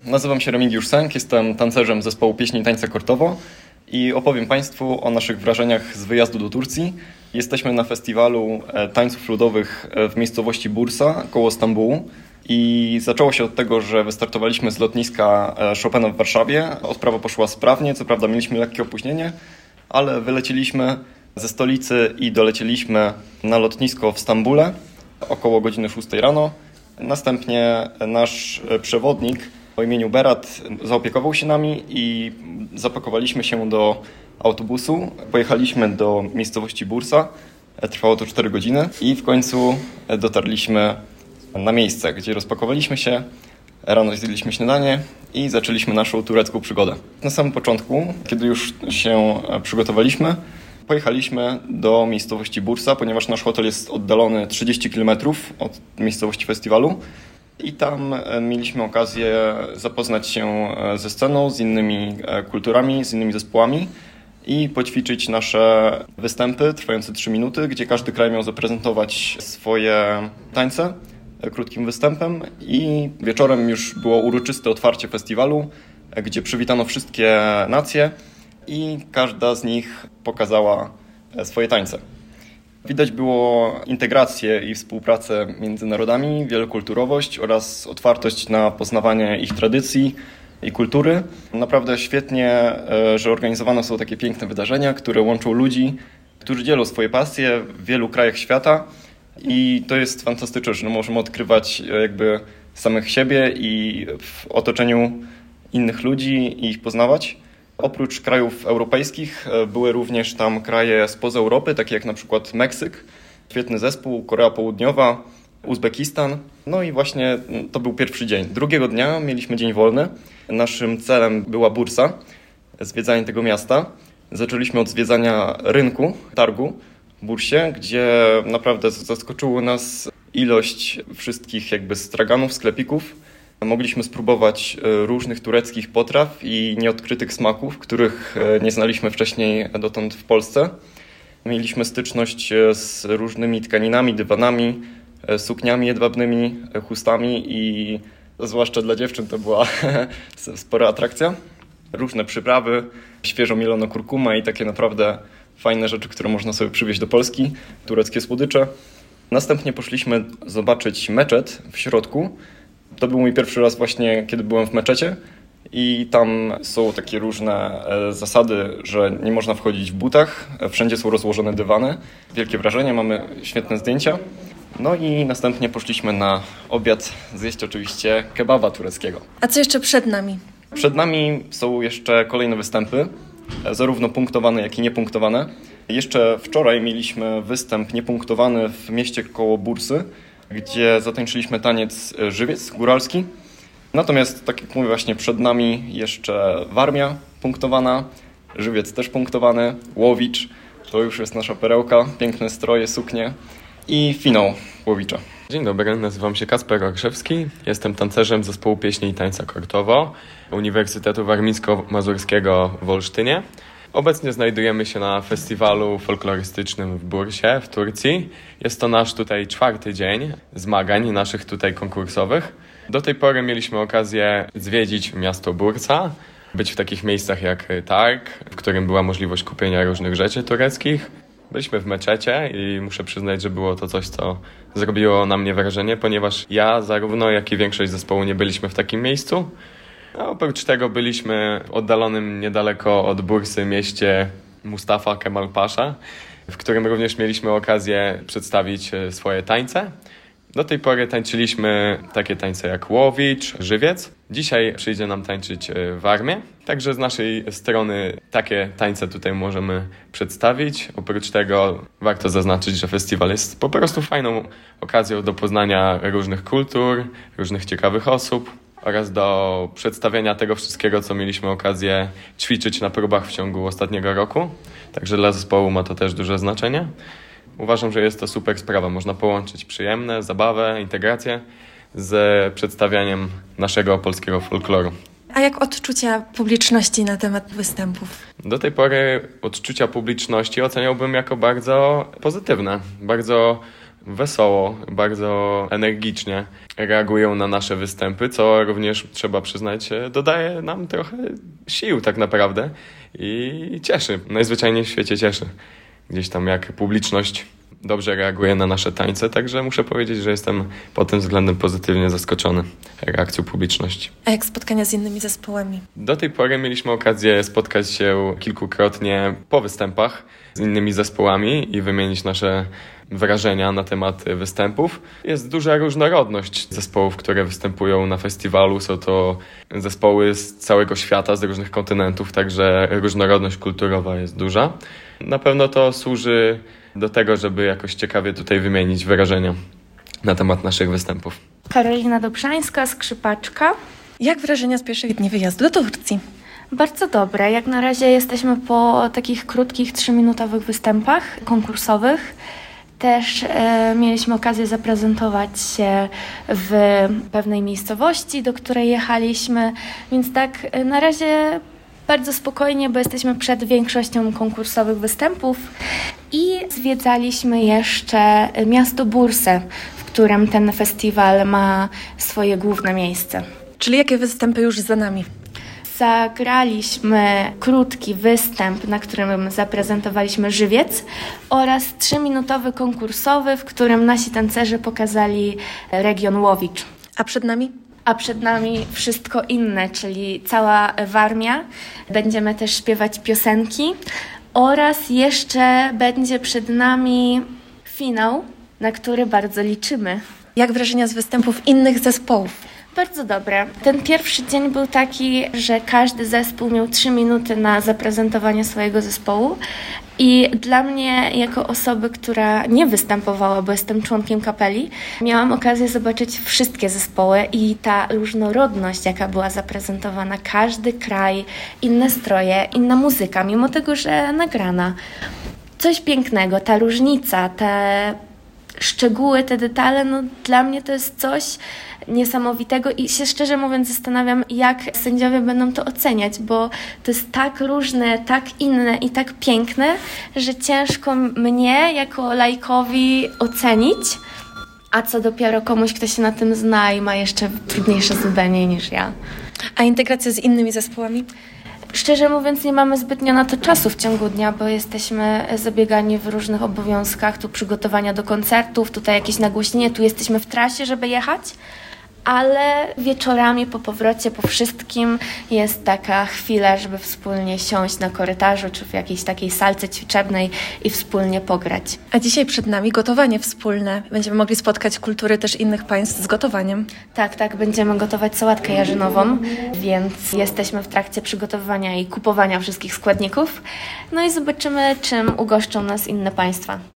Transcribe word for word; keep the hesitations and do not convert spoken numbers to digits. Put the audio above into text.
Nazywam się Remigiusz Sęk, jestem tancerzem zespołu pieśni i tańca Kortowo i opowiem Państwu o naszych wrażeniach z wyjazdu do Turcji. Jesteśmy na festiwalu tańców ludowych w miejscowości Bursa koło Stambułu i zaczęło się od tego, że wystartowaliśmy z lotniska Chopina w Warszawie. Odprawa poszła sprawnie, co prawda mieliśmy lekkie opóźnienie, ale wyleciliśmy ze stolicy i dolecieliśmy na lotnisko w Stambule około godziny szóstej rano. Następnie nasz przewodnik o imieniu Berat zaopiekował się nami i zapakowaliśmy się do autobusu. Pojechaliśmy do miejscowości Bursa. Trwało to cztery godziny i w końcu dotarliśmy na miejsce, gdzie rozpakowaliśmy się. Rano zjedliśmy śniadanie i zaczęliśmy naszą turecką przygodę. Na samym początku, kiedy już się przygotowaliśmy, pojechaliśmy do miejscowości Bursa, ponieważ nasz hotel jest oddalony trzydzieści kilometrów od miejscowości festiwalu. I tam mieliśmy okazję zapoznać się ze sceną, z innymi kulturami, z innymi zespołami i poćwiczyć nasze występy trwające trzy minuty, gdzie każdy kraj miał zaprezentować swoje tańce krótkim występem i wieczorem już było uroczyste otwarcie festiwalu, gdzie przywitano wszystkie nacje i każda z nich pokazała swoje tańce. Widać było integrację i współpracę między narodami, wielokulturowość oraz otwartość na poznawanie ich tradycji i kultury. Naprawdę świetnie, że organizowane są takie piękne wydarzenia, które łączą ludzi, którzy dzielą swoje pasje w wielu krajach świata i to jest fantastyczne, że możemy odkrywać jakby samych siebie i w otoczeniu innych ludzi i ich poznawać. Oprócz krajów europejskich były również tam kraje spoza Europy, takie jak na przykład Meksyk, świetny zespół, Korea Południowa, Uzbekistan. No i właśnie to był pierwszy dzień. Drugiego dnia mieliśmy dzień wolny. Naszym celem była Bursa, zwiedzanie tego miasta. Zaczęliśmy od zwiedzania rynku, targu w Bursie, gdzie naprawdę zaskoczyło nas ilość wszystkich jakby straganów, sklepików. Mogliśmy spróbować różnych tureckich potraw i nieodkrytych smaków, których nie znaliśmy wcześniej dotąd w Polsce. Mieliśmy styczność z różnymi tkaninami, dywanami, sukniami jedwabnymi, chustami i zwłaszcza dla dziewczyn to była spora atrakcja. Różne przyprawy, świeżo mielona kurkuma i takie naprawdę fajne rzeczy, które można sobie przywieźć do Polski, tureckie słodycze. Następnie poszliśmy zobaczyć meczet w środku. To był mój pierwszy raz właśnie, kiedy byłem w meczecie i tam są takie różne zasady, że nie można wchodzić w butach, wszędzie są rozłożone dywany. Wielkie wrażenie, mamy świetne zdjęcia. No i następnie poszliśmy na obiad zjeść oczywiście kebaba tureckiego. A co jeszcze przed nami? Przed nami są jeszcze kolejne występy, zarówno punktowane, jak i niepunktowane. Jeszcze wczoraj mieliśmy występ niepunktowany w mieście koło Bursy, gdzie zatańczyliśmy taniec żywiec góralski. Natomiast, tak jak mówię, właśnie przed nami jeszcze Warmia punktowana, żywiec też punktowany, Łowicz, to już jest nasza perełka, piękne stroje, suknie i finał Łowicza. Dzień dobry, nazywam się Kacper Orszewski, jestem tancerzem zespołu pieśni i tańca Kortowo Uniwersytetu Warmińsko-Mazurskiego w Olsztynie. Obecnie znajdujemy się na festiwalu folklorystycznym w Bursie w Turcji. Jest to nasz tutaj czwarty dzień zmagań naszych tutaj konkursowych. Do tej pory mieliśmy okazję zwiedzić miasto Bursa, być w takich miejscach jak targ, w którym była możliwość kupienia różnych rzeczy tureckich. Byliśmy w meczecie i muszę przyznać, że było to coś, co zrobiło na mnie wrażenie, ponieważ ja zarówno jak i większość zespołu nie byliśmy w takim miejscu. A oprócz tego byliśmy w oddalonym niedaleko od Bursy mieście Mustafa Kemal Pasza, w którym również mieliśmy okazję przedstawić swoje tańce. Do tej pory tańczyliśmy takie tańce jak Łowicz, Żywiec. Dzisiaj przyjdzie nam tańczyć Warmię. Także z naszej strony takie tańce tutaj możemy przedstawić. Oprócz tego warto zaznaczyć, że festiwal jest po prostu fajną okazją do poznania różnych kultur, różnych ciekawych osób oraz do przedstawienia tego wszystkiego, co mieliśmy okazję ćwiczyć na próbach w ciągu ostatniego roku. Także dla zespołu ma to też duże znaczenie. Uważam, że jest to super sprawa. Można połączyć przyjemne, zabawę, integrację z przedstawianiem naszego polskiego folkloru. A jak odczucia publiczności na temat występów? Do tej pory odczucia publiczności oceniałbym jako bardzo pozytywne. Bardzo wesoło, bardzo energicznie reagują na nasze występy, co również trzeba przyznać, dodaje nam trochę sił tak naprawdę i cieszy. Najzwyczajniej w świecie cieszy. Gdzieś tam jak publiczność dobrze reaguje na nasze tańce, także muszę powiedzieć, że jestem pod tym względem pozytywnie zaskoczony reakcją publiczności. A jak spotkania z innymi zespołami? Do tej pory mieliśmy okazję spotkać się kilkukrotnie po występach z innymi zespołami i wymienić nasze wrażenia na temat występów. Jest duża różnorodność zespołów, które występują na festiwalu. Są to zespoły z całego świata, z różnych kontynentów, także różnorodność kulturowa jest duża. Na pewno to służy do tego, żeby jakoś ciekawie tutaj wymienić wrażenia na temat naszych występów. Karolina Dobrzańska, skrzypaczka. Jak wrażenia z pierwszych dni wyjazdu do Turcji? Bardzo dobre. Jak na razie jesteśmy po takich krótkich, trzyminutowych występach konkursowych. Też e, mieliśmy okazję zaprezentować się w pewnej miejscowości, do której jechaliśmy, więc tak e, na razie bardzo spokojnie, bo jesteśmy przed większością konkursowych występów i zwiedzaliśmy jeszcze miasto Bursę, w którym ten festiwal ma swoje główne miejsce. Czyli jakie występy już za nami? Zagraliśmy krótki występ, na którym zaprezentowaliśmy żywiec oraz trzyminutowy konkursowy, w którym nasi tancerze pokazali region Łowicz. A przed nami? A przed nami wszystko inne, czyli cała Warmia. Będziemy też śpiewać piosenki oraz jeszcze będzie przed nami finał, na który bardzo liczymy. Jak wrażenia z występów innych zespołów? Bardzo dobre. Ten pierwszy dzień był taki, że każdy zespół miał trzy minuty na zaprezentowanie swojego zespołu i dla mnie, jako osoby, która nie występowała, bo jestem członkiem kapeli, miałam okazję zobaczyć wszystkie zespoły i ta różnorodność, jaka była zaprezentowana, każdy kraj, inne stroje, inna muzyka, mimo tego, że nagrana. Coś pięknego, ta różnica, te szczegóły, te detale, no dla mnie to jest coś niesamowitego i się szczerze mówiąc zastanawiam, jak sędziowie będą to oceniać, bo to jest tak różne, tak inne i tak piękne, że ciężko mnie jako laikowi ocenić, a co dopiero komuś, kto się na tym zna i ma jeszcze trudniejsze zadanie niż ja. A integracja z innymi zespołami? Szczerze mówiąc, nie mamy zbytnio na to czasu w ciągu dnia, bo jesteśmy zabiegani w różnych obowiązkach, tu przygotowania do koncertów, tutaj jakieś nagłośnienie, tu jesteśmy w trasie, żeby jechać, ale wieczorami po powrocie, po wszystkim jest taka chwila, żeby wspólnie siąść na korytarzu czy w jakiejś takiej salce ćwiczebnej i wspólnie pograć. A dzisiaj przed nami gotowanie wspólne. Będziemy mogli spotkać kultury też innych państw z gotowaniem. Tak, tak, będziemy gotować sałatkę jarzynową, więc jesteśmy w trakcie przygotowywania i kupowania wszystkich składników. No i zobaczymy, czym ugoszczą nas inne państwa.